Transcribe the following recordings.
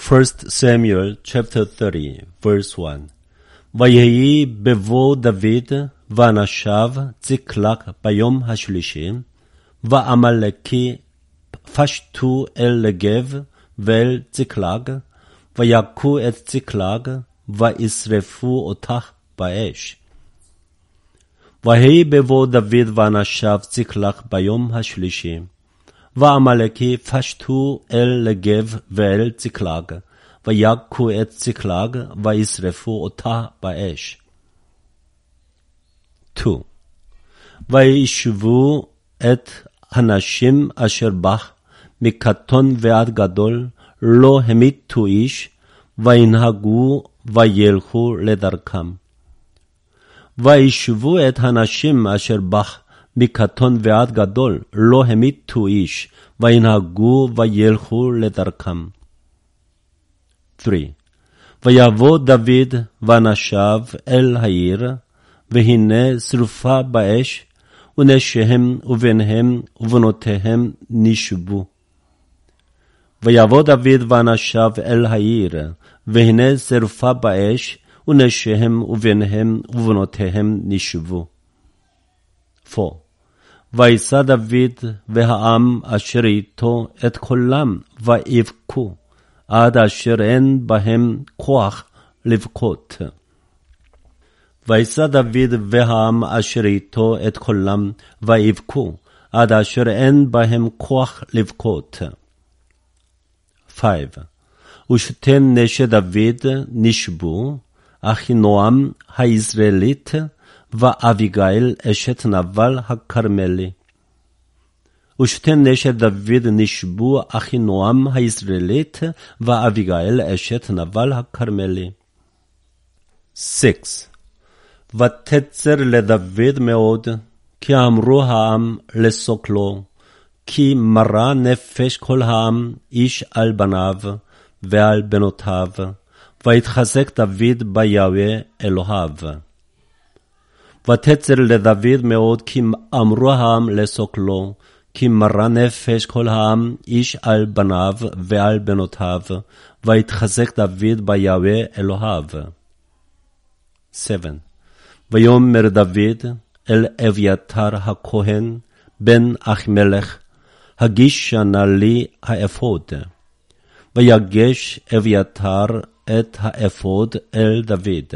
1 Samuel chapter 30 verse 1 ויהי בבוא דוד ואנשיו צקלג ביום השלישי, ועמלקי פשטו אל נגב ואל צקלג, ויכו את צקלג, וישרפו אותה באש. ויהי בבוא דוד ואנשיו צקלג ביום השלישי, ועמלקי פשטו אל נגב ואל צקלג, ויכו את צקלג, וישרפו אותה באש. 2. וישבו את הנשים אשר בה, מקטון ועד גדול, לא המיתו איש, וינהגו וילכו לדרכם. וישבו את הנשים אשר בה, מקטון ועד גדול, לא המיתו איש, וינהגו וילכו לדרכם. 3. ויבוא דוד ואנשיו אל העיר, והנה שרפה באש, ונשיהם ובניהם ובנותיהם נשבו. ויבוא דוד ואנשיו אל העיר, והנה שרפה באש, ונשיהם ובניהם ובנותיהם נשבו. 4. וישא דוד והעם אשר איתו את קולם, ויבכו, עד אשר אין בהם כוח לבכות. וישא דוד והעם אשר איתו את קולם, ויבכו, עד אשר אין בהם כוח לבכות. 5. ושתי נשי דוד נשבו, אחינועם היזרעאלית, ואביגיל אשת נבל הכרמלי. ושתי נשי דוד נשבו, אחינועם היזרעאלית, ואביגיל אשת נבל הכרמלי. 6. ותצר לדוד מאוד, כי אמרו העם לסוקלו, כי מרה נפש כל העם איש על בניו ועל בנותיו, ויתחזק דוד ביהוה אלוהיו. ותצר לדוד מאוד, כי אמרו העם לסוקלו, כי מרה נפש כל העם איש על בניו ועל בנותיו, ויתחזק דוד ביהוה אלוהיו. 7. ויאמר דוד אל אביתר הכהן בן אחימלך, הגישה נא לי האפוד. ויגש אביתר את האפוד אל דוד.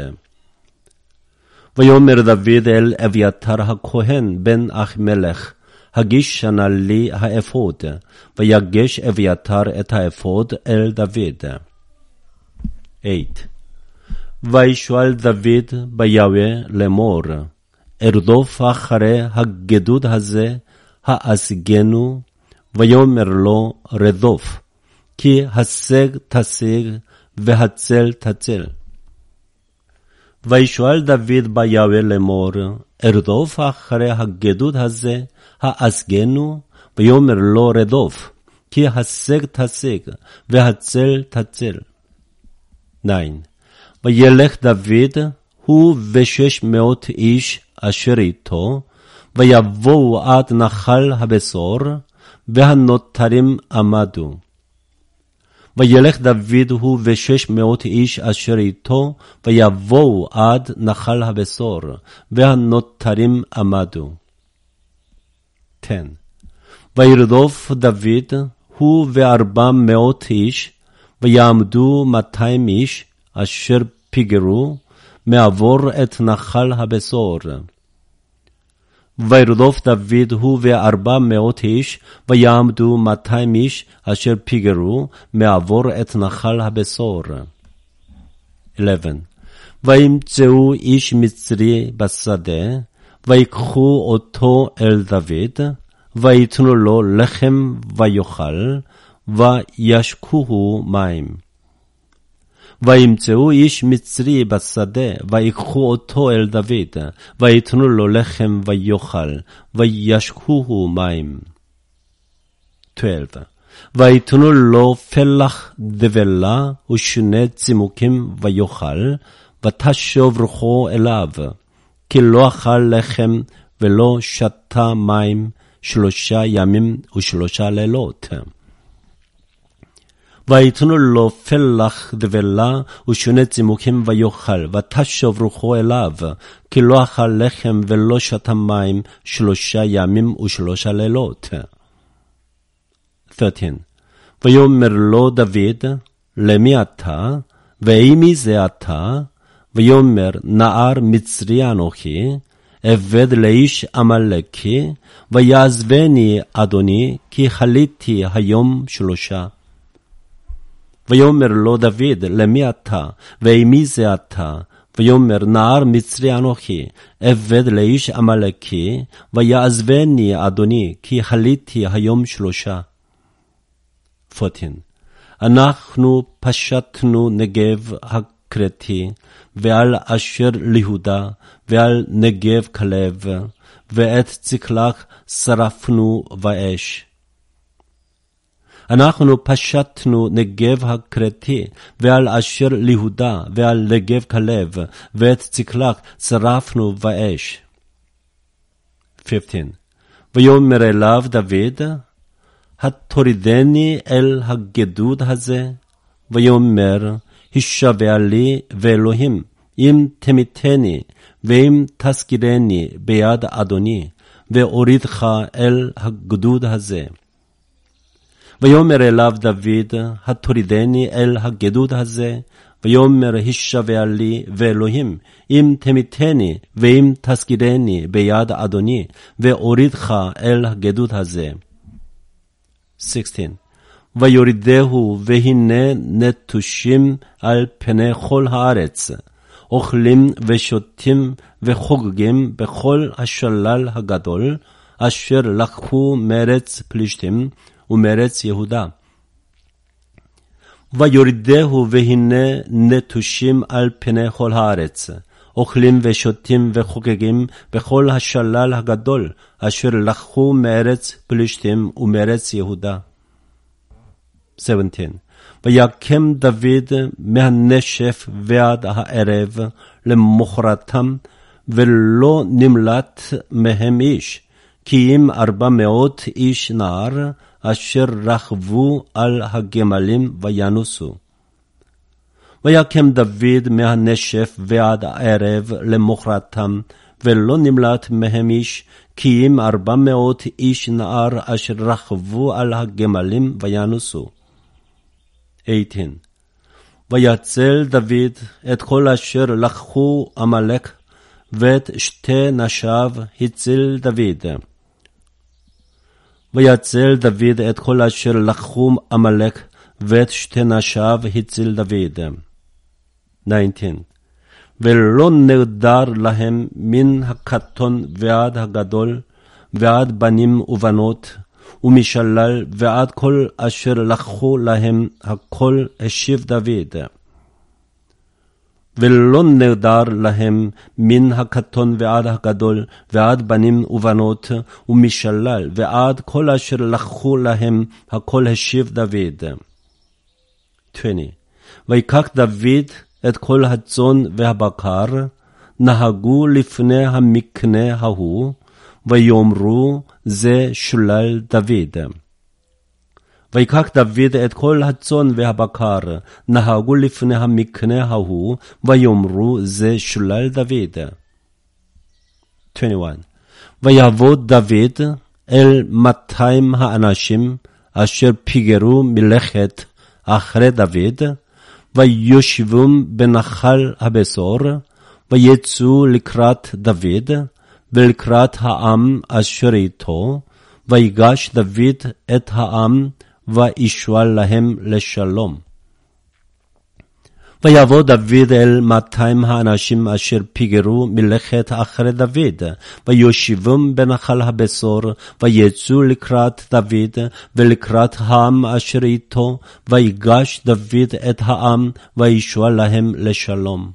ויאמר דוד אל אביתר הכהן בן אחימלך, הגישה נא לי האפוד. ויגש אביתר את האפוד אל דוד. 8. וישאל דוד ביהוה לאמור, ארדוף אחרי הגדוד הזה, האשיגנו, ויאמר לו רדוף, כי השג תשיג, והצל תצל. וישאל דוד ביהוה לאמור, ארדוף אחרי הגדוד הזה, האשיגנו, ויאמר לו רדוף, כי השג תשיג, והצל תצל. 9. וילך דוד, הוא 600 איש אשר איתו, ויבואו עד נחל הבשור, והנותרים עמדו. וילך דוד, הוא 600 איש אשר איתו, ויבואו עד נחל הבשור, והנותרים עמדו. 10. וירדוף דוד, הוא 400 איש, ויעמדו 200 איש, אשר פיגרו, מעבור את נחל הבשור. וירדוף דוד, הוא 400 איש, ויעמדו 200 איש, אשר פיגרו, מעבור את נחל הבשור. 11. וימצאו איש מצרי בשדה, ויקחו אותו אל דוד, ויתנו לו לחם ויאכל, וישקוהו מים. וימצאו איש מצרי בשדה, ויקחו אותו אל דוד, ויתנו לו לחם ויאכל, וישקוהו מים. 12. ויתנו לו פלח דבלה ושני צימוקים ויאכל, ותשוב רוחו אליו, כי לא אכל לחם ולא שתה מים 3 ימים ו3 לילות. ויתנו לו פלח דבלה ושונה צימוקים ויאכל, ותשוב רוחו אליו, כי לא אכל לחם ולא שתה מים 3 ימים ו3 לילות. 13. ויאמר לו דוד, למי אתה? ואימי זה אתה? ויאמר, נער מצרי אנוכי, עבד לאיש עמלקי, ויעזבני אדוני, כי חליתי היום 3. ויאמר לו דוד, למי אתה? ואימי זה אתה? ויאמר, נער מצרי אנוכי, עבד לאיש עמלקי, ויעזבני אדוני, כי חליתי היום 3. 14. אנחנו פשטנו נגב הקרתי, ועל אשר ליהודה, ועל נגב כלב, ואת צקלג שרפנו באש. אנחנו פשטנו נגב הקרתי, ועל אשר ליהודה, ועל נגב כלב, ואת צקלג שרפנו באש. 15. ויאמר אליו דוד, התורידני אל הגדוד הזה, ויאמר, הישבע לי ואלוהים, אם תמיתני, ואם תסגירני ביד אדוני, ואורידך אל הגדוד הזה. ויאמר אליו דוד, התורידני אל הגדוד הזה, ויאמר, הישבע לי ואלוהים, אם תמיתני, ואם תסגירני ביד אדוני, ואורידך אל הגדוד הזה. 16. ויורידהו, והנה נטושים על פני כל הארץ, אוכלים ושותים וחוגגים בכל השלל הגדול, אשר לקחו מארץ פלישתים ומארץ יהודה. ויורידהו, והנה נטושים על פני כל הארץ, אוכלים ושותים וחוגגים בכל השלל הגדול, אשר לקחו מארץ פלישתים ומארץ יהודה. 17. ויקם דוד מהנשף ועד הערב למחרתם, ולא נמלט מהם איש, כי אם 400 איש נער, אשר רכבו על הגמלים וינוסו. ויקם דוד מהנשף ועד הערב למחרתם, ולא נמלט מהם איש, כי אם 400 איש נער, אשר רכבו על הגמלים וינוסו. 18. ויצל דוד את כל אשר לקחו עמלק, ואת 2 נשיו הציל דוד. ויצל דוד את כל אשר לקחו עמלק, ואת 2 נשיו הציל דוד. 19. ולא נדר להם מן הקטון ועד הגדול, ועד בנים ובנות, ומשלל ועד כל אשר לקחו להם, הכל השיב דוד. ולא נדר להם מן הקטון ועד הגדול, ועד בנים ובנות, ומשלל ועד כל אשר לקחו להם, הכל השיב דוד. 20. ויקח דוד את כל הצאן והבקר, נהגו לפני המקנה ההוא, ויאמרו, זה שולל דוד. ויקח דוד את כל הצאן והבקר, נהגו לפני המקנה ההוא, ויאמרו, זה שולל דוד. 21. ויבוא דוד אל 200 האנשים, אשר פיגרו מלאכת אחרי דוד, ויושבום בנחל הבשור, ויצאו לקראת דוד, ולקראת העם אשר איתו, ויגש דוד את העם, וישוע להם לשלום. ויבוא דוד אל 200 האנשים אשר פיגרו מלאכת אחרי דוד, ויושבום בנחל הבשור, ויצאו לקראת דוד, ולקראת העם אשר איתו, ויגש דוד את העם, וישוע להם לשלום.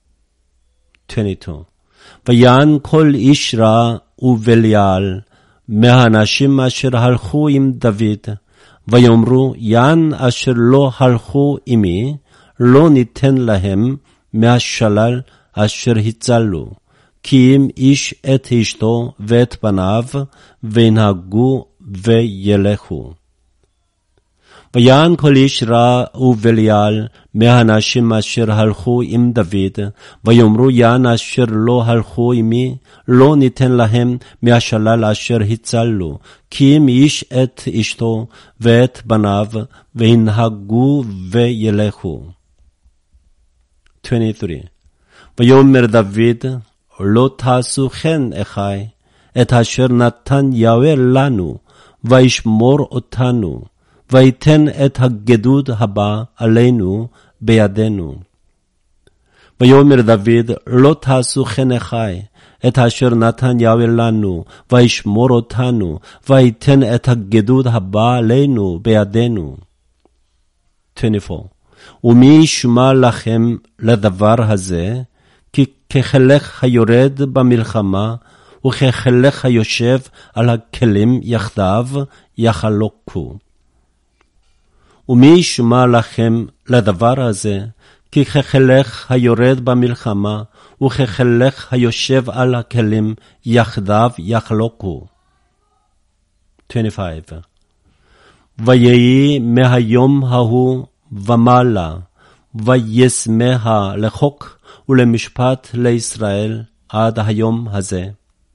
22. ויען כל איש רע ובליעל, מהאנשים אשר הלכו עם דוד, ויאמרו, יען אשר לא הלכו עמי, לא ניתן להם מהשלל אשר הצלו, כי אם איש את אשתו ואת בניו, וינהגו וילכו. ויען כל איש רע ובליעל מהאנשים אשר הלכו עם דוד, ויאמרו יען אשר לא הלכו עמי, לא ניתן להם מהשלל אשר הצלנו, כי אם איש את אשתו ואת בניו, והנהגו וילכו. 23. ויאמר דוד, לא תעשו כן אחי, את אשר נתן יהוה לנו, וישמור אותנו, ויתן את הגדוד הבא עלינו בידינו. ויאמר דוד, לא תעשו כן אחי, את אשר נתן יהוה לנו, וישמור אותנו, ויתן את הגדוד הבא עלינו בידינו. 24. ומי ישמע לכם לדבר הזה, כי כחלק היורד במלחמה, וכחלק היושב על הכלים יחדיו יחלוקו. ומי ישמע לכם לדבר הזה, כי כחלק היורד במלחמה, וכחלק היושב על הכלים יחדיו יחלוקו. 25. ויהי מהיום ההוא ומעלה, וישמחה לחוק ולמשפט לישראל עד היום הזה.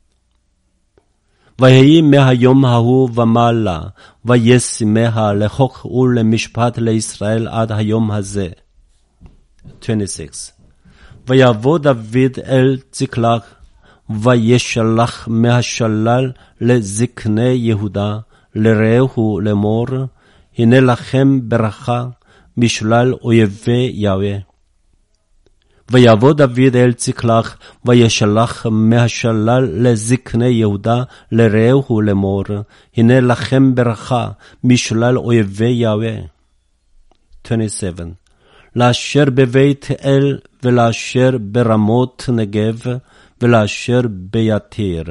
ויהי מהיום ההוא ומעלה, וישמחה לחוק ולמשפט לישראל עד היום הזה. 26. ויבוא דוד אל צקלג, וישלח מהשלל לזקני יהודה, לרעהו לאמור, הנה לכם ברכה משלל אויבי יהוה. ויבוא דוד אל צקלג, וישלח מהשלל לזקני יהודה, לרעהו לאמור, הנה לכם ברכה משלל אויבי יהוה. 27. לאשר בבית אל, ולאשר ברמות נגב, ולאשר ביתיר.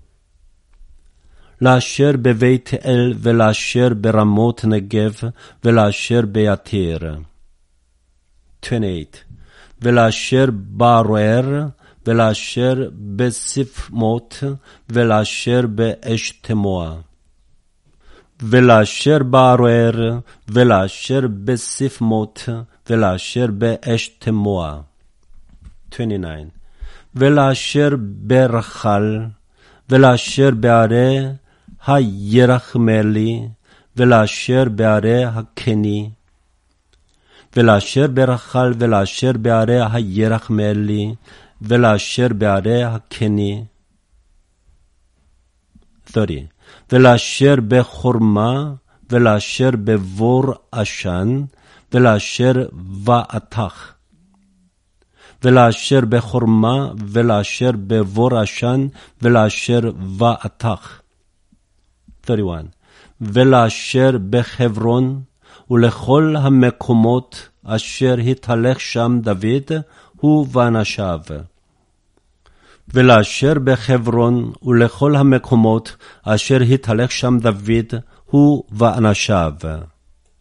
לאשר בבית אל, ולאשר ברמות נגב, ולאשר ביתיר. 28. ולאשר בערוער, ולאשר בספמות, ולאשר באשתמוע. ולאשר בערוער, ולאשר בספמות, ולאשר באשתמוע. 29. ולאשר ברחל, ולאשר בערי הירחמלי, ולאשר בערי הקני. ולאשר ברחל, ולאשר בערי הירחמלי, ולאשר בערי הקני. 30. ולאשר בחורמה, ולאשר בבור עשן, ולאשר ועתך. ולאשר בחורמה, ולאשר בבור עשן, ולאשר ועתך. 31. ולאשר בחברון, ולכל המקומות אשר התהלך שם דוד, הוא ואנשיו. ולאשר בחברון, ולכל המקומות אשר התהלך שם דוד, הוא ואנשיו.